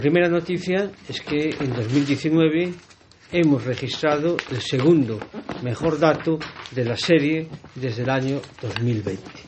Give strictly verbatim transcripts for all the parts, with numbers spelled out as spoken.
La primera noticia es que en dos mil diecinueve hemos registrado el segundo mejor dato de la serie desde el año dos mil veinte.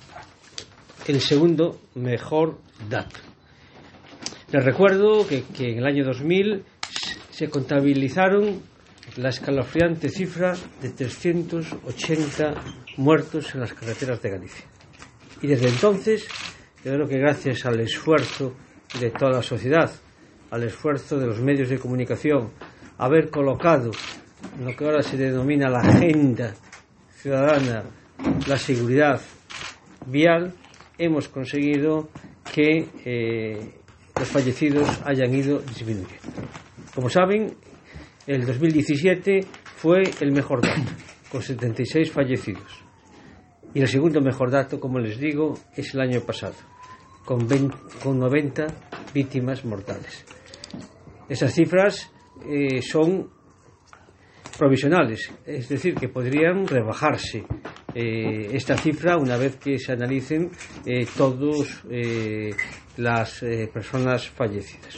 El segundo mejor dato. Les recuerdo que, que en el año dos mil se contabilizaron la escalofriante cifra de trescientos ochenta muertos en las carreteras de Galicia. Y desde entonces, yo creo que gracias al esfuerzo de toda la sociedad, al esfuerzo de los medios de comunicación, haber colocado lo que ahora se denomina la agenda ciudadana, la seguridad vial, hemos conseguido que eh, los fallecidos hayan ido disminuyendo. Como saben, el dos mil diecisiete fue el mejor dato, con setenta y seis fallecidos. Y el segundo mejor dato, como les digo, es el año pasado, con, veinte, con noventa víctimas mortales. Esas cifras eh, son provisionales, es decir, que podrían rebajarse eh, esta cifra una vez que se analicen eh, todas eh, las eh, personas fallecidas.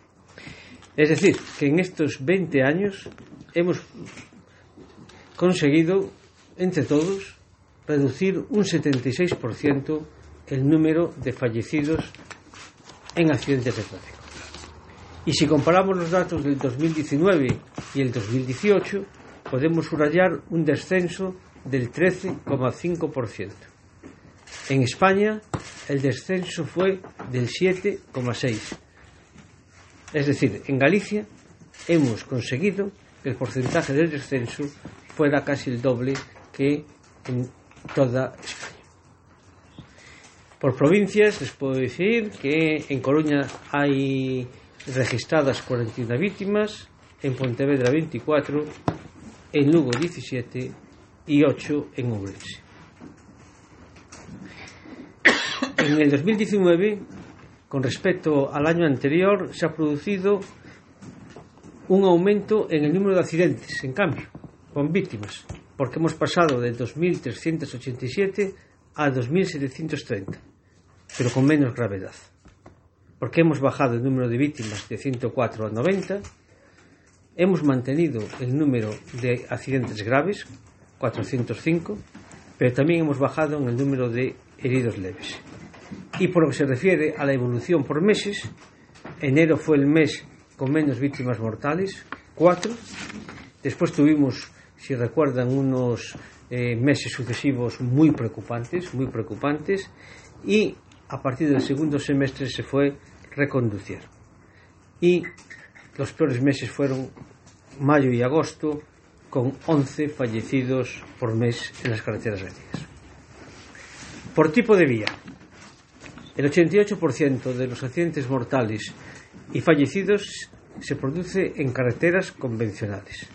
Es decir, que en estos veinte años hemos conseguido, entre todos, reducir un setenta y seis por ciento el número de fallecidos en accidentes de tráfico. Y si comparamos los datos del dos mil diecinueve y el dos mil dieciocho, podemos subrayar un descenso del trece coma cinco por ciento. En España, el descenso fue del siete coma seis por ciento. Es decir, en Galicia hemos conseguido que el porcentaje del descenso fuera casi el doble que en toda España. Por provincias les puedo decir que en Coruña hay registradas cuarenta y una víctimas, en Pontevedra veinticuatro, en Lugo diecisiete y ocho en Ourense. En el dos mil diecinueve, con respecto al año anterior, se ha producido un aumento en el número de accidentes, en cambio, con víctimas, porque hemos pasado de dos mil trescientos ochenta y siete a dos mil setecientos treinta, pero con menos gravedad, porque hemos bajado el número de víctimas de ciento cuatro a noventa, hemos mantenido el número de accidentes graves, cuatrocientos cinco, pero también hemos bajado en el número de heridos leves. Y por lo que se refiere a la evolución por meses, enero fue el mes con menos víctimas mortales, cuatro. Después tuvimos, si recuerdan, unos eh, meses sucesivos muy preocupantes, muy preocupantes, y a partir del segundo semestre se fue reconduciendo. Y los peores meses fueron mayo y agosto, con once fallecidos por mes en las carreteras gallegas. Por tipo de vía, el ochenta y ocho por ciento de los accidentes mortales y fallecidos se produce en carreteras convencionales.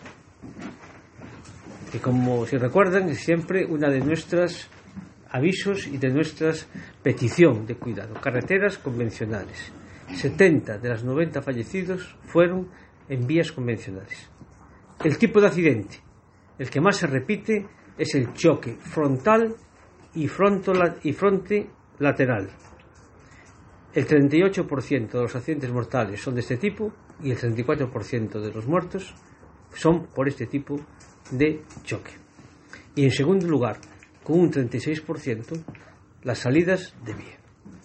Y como si recuerdan, es siempre una de nuestras avisos y de nuestras petición de cuidado. Carreteras convencionales. setenta de las noventa fallecidos fueron en vías convencionales. El tipo de accidente, el que más se repite, es el choque frontal y, frontola- y fronte lateral. El treinta y ocho por ciento de los accidentes mortales son de este tipo y el treinta y cuatro por ciento de los muertos son por este tipo de choque. Y en segundo lugar, con un treinta y seis por ciento, las salidas de vía.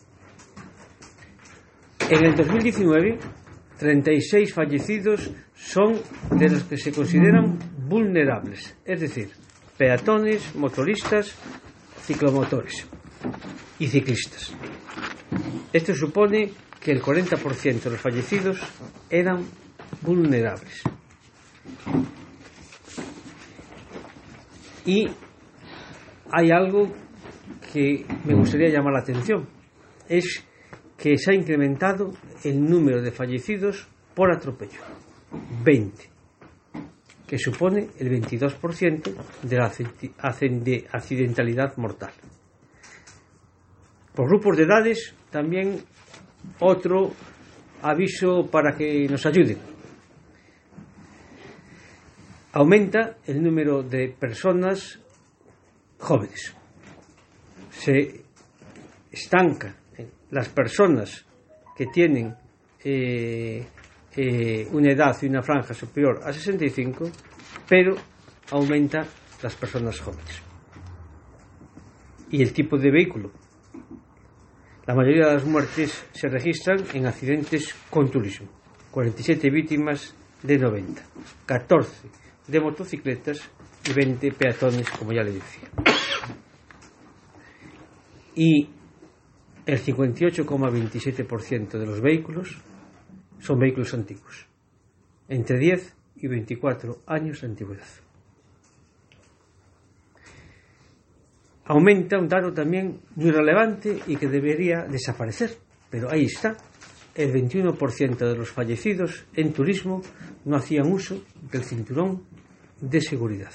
En el dos mil diecinueve, treinta y seis fallecidos son de los que se consideran vulnerables, es decir, peatones, motoristas, ciclomotores y ciclistas. Esto supone que el cuarenta por ciento de los fallecidos eran vulnerables. Y hay algo que me gustaría llamar la atención, es que se ha incrementado el número de fallecidos por atropello, veinte, que supone el veintidós por ciento de la accidentalidad mortal. Por grupos de edades, también otro aviso para que nos ayuden. Aumenta el número de personas jóvenes. Se estanca las personas que tienen eh, eh, una edad y una franja superior a sesenta y cinco, pero aumenta las personas jóvenes. Y el tipo de vehículo. La mayoría de las muertes se registran en accidentes con turismo. cuarenta y siete víctimas de noventa. catorce de motocicletas y veinte peatones, como ya le decía. Y el cincuenta y ocho coma veintisiete por ciento de los vehículos son vehículos antiguos, entre diez y veinticuatro años de antigüedad. Aumenta un dato también muy relevante y que debería desaparecer, pero ahí está. El veintiuno por ciento de los fallecidos en turismo no hacían uso del cinturón de seguridad.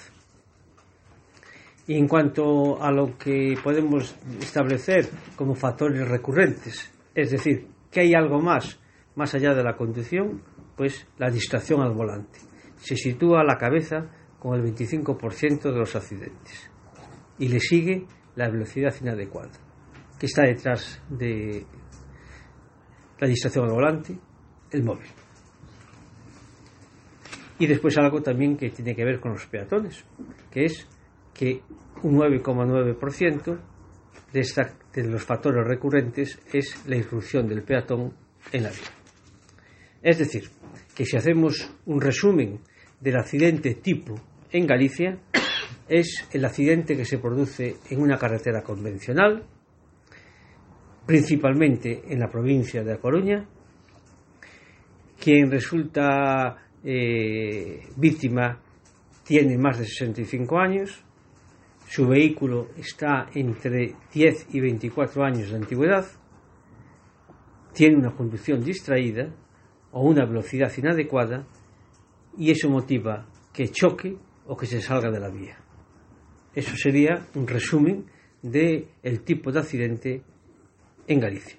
Y en cuanto a lo que podemos establecer como factores recurrentes, es decir, que hay algo más, más allá de la conducción, pues la distracción al volante. Se sitúa a la cabeza con el veinticinco por ciento de los accidentes. Y le sigue la velocidad inadecuada, que está detrás de la distracción al volante, el móvil. Y después algo también que tiene que ver con los peatones, que es que un nueve coma nueve por ciento de, esta, de los factores recurrentes es la irrupción del peatón en la vía. Es decir, que si hacemos un resumen del accidente tipo en Galicia, es el accidente que se produce en una carretera convencional, principalmente en la provincia de A Coruña. Quien resulta eh, víctima tiene más de sesenta y cinco años, su vehículo está entre diez y veinticuatro años de antigüedad, tiene una conducción distraída o una velocidad inadecuada, y eso motiva que choque o que se salga de la vía. Eso sería un resumen del tipo de accidente en Galicia.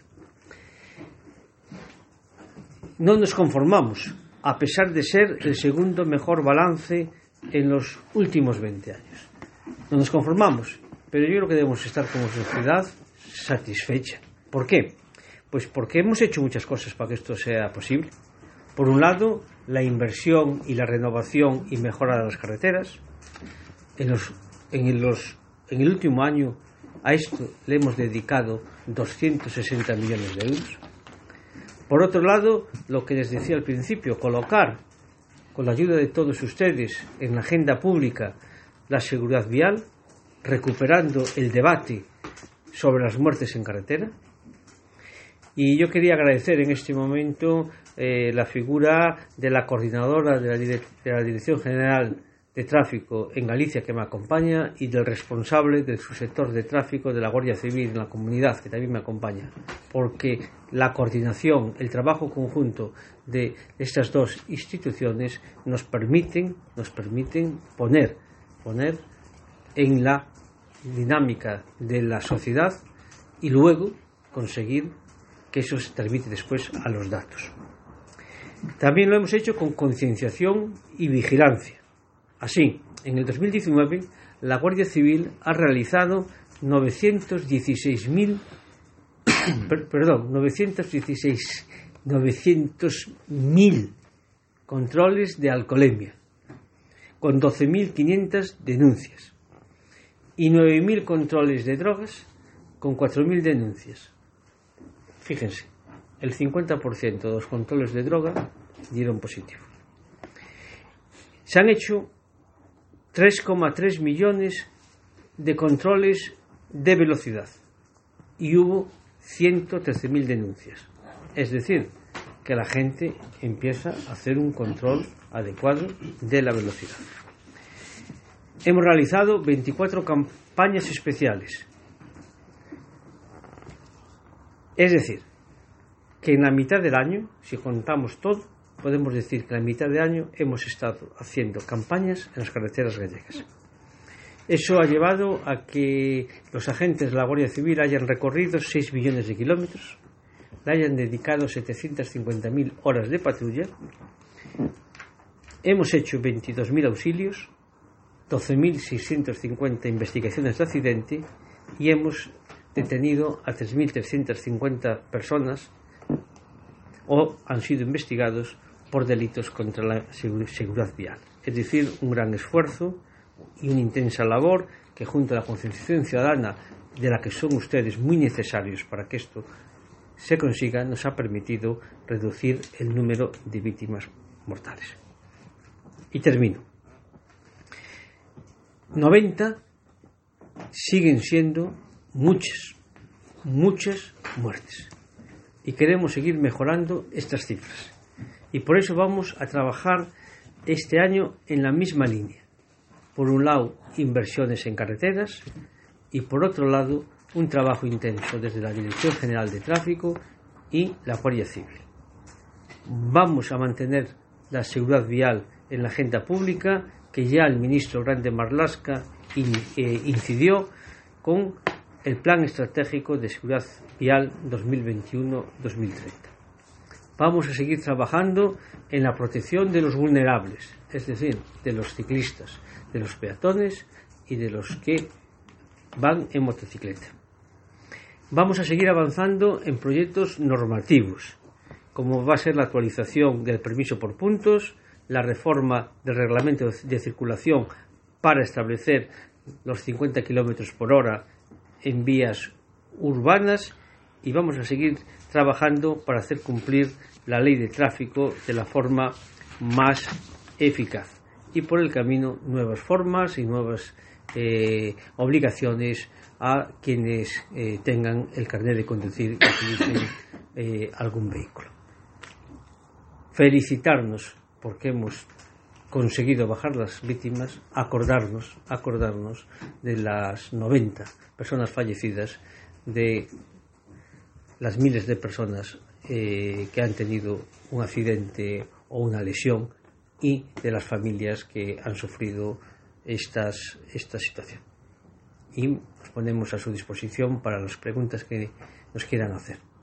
No nos conformamos, a pesar de ser el segundo mejor balance en los últimos veinte años. No nos conformamos, pero yo creo que debemos estar como sociedad satisfecha. ¿Por qué? Pues porque hemos hecho muchas cosas para que esto sea posible. Por un lado, la inversión y la renovación y mejora de las carreteras. En los En, los, en el último año a esto le hemos dedicado doscientos sesenta millones de euros. Por otro lado, lo que les decía al principio, colocar con la ayuda de todos ustedes en la agenda pública la seguridad vial, recuperando el debate sobre las muertes en carretera. Y yo quería agradecer en este momento eh, la figura de la coordinadora de la, de la Dirección General de Tráfico en Galicia, que me acompaña, y del responsable del subsector de tráfico de la Guardia Civil en la comunidad, que también me acompaña, porque la coordinación, el trabajo conjunto de estas dos instituciones nos permiten, nos permiten poner, poner en la dinámica de la sociedad y luego conseguir que eso se transmite después a los datos. También lo hemos hecho con concienciación y vigilancia. Así, en el dos mil diecinueve, la Guardia Civil ha realizado novecientos dieciséis mil perdón, novecientos dieciséis mil controles de alcoholemia, con doce mil quinientas denuncias, y nueve mil controles de drogas, con cuatro mil denuncias. Fíjense, el cincuenta por ciento de los controles de droga dieron positivo. Se han hecho tres coma tres millones de controles de velocidad y hubo ciento trece mil denuncias. Es decir, que la gente empieza a hacer un control adecuado de la velocidad. Hemos realizado veinticuatro campañas especiales. Es decir, que en la mitad del año, si contamos todo, podemos decir que en la mitad de año hemos estado haciendo campañas en las carreteras gallegas. Eso ha llevado a que los agentes de la Guardia Civil hayan recorrido seis millones de kilómetros, le hayan dedicado setecientas cincuenta mil horas de patrulla, hemos hecho veintidós mil auxilios, doce mil seiscientas cincuenta investigaciones de accidente y hemos detenido a tres mil trescientas cincuenta personas o han sido investigados por delitos contra la seguridad vial. Es decir, un gran esfuerzo y una intensa labor que, junto a la concienciación ciudadana, de la que son ustedes muy necesarios para que esto se consiga, nos ha permitido reducir el número de víctimas mortales. Y termino. noventa siguen siendo muchas, muchas muertes. Y queremos seguir mejorando estas cifras. Y por eso vamos a trabajar este año en la misma línea. Por un lado, inversiones en carreteras y por otro lado, un trabajo intenso desde la Dirección General de Tráfico y la Guardia Civil. Vamos a mantener la seguridad vial en la agenda pública, que ya el ministro Grande Marlaska incidió con el Plan Estratégico de Seguridad Vial dos mil veintiuno a dos mil treinta. Vamos a seguir trabajando en la protección de los vulnerables, es decir, de los ciclistas, de los peatones y de los que van en motocicleta. Vamos a seguir avanzando en proyectos normativos, como va a ser la actualización del permiso por puntos, la reforma del reglamento de circulación para establecer los cincuenta kilómetros por hora en vías urbanas, y vamos a seguir trabajando para hacer cumplir la ley de tráfico de la forma más eficaz. Y por el camino, nuevas formas y nuevas eh, obligaciones a quienes eh, tengan el carnet de conducir y utilicen eh, algún vehículo. Felicitarnos porque hemos conseguido bajar las víctimas, acordarnos, acordarnos de las noventa personas fallecidas, de las miles de personas eh, que han tenido un accidente o una lesión y de las familias que han sufrido estas, esta situación. Y nos ponemos a su disposición para las preguntas que nos quieran hacer.